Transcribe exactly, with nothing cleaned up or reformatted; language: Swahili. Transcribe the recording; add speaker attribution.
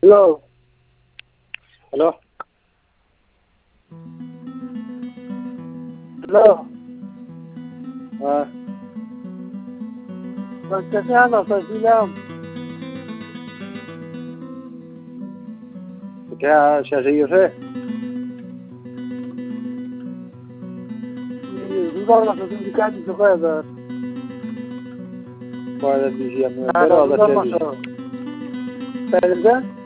Speaker 1: Hello. Hello. Hello.
Speaker 2: हाँ।
Speaker 1: बस कैसे आना सर जिलाम?
Speaker 2: तो क्या अच्छा चाहिए उसे?
Speaker 1: रुदा ना तो तुम क्या चीज़ का है sir?
Speaker 2: Pode dizer a minha
Speaker 1: हाँ
Speaker 2: perola
Speaker 1: रुदा
Speaker 2: que
Speaker 1: ना
Speaker 2: ele
Speaker 1: सर। पहले से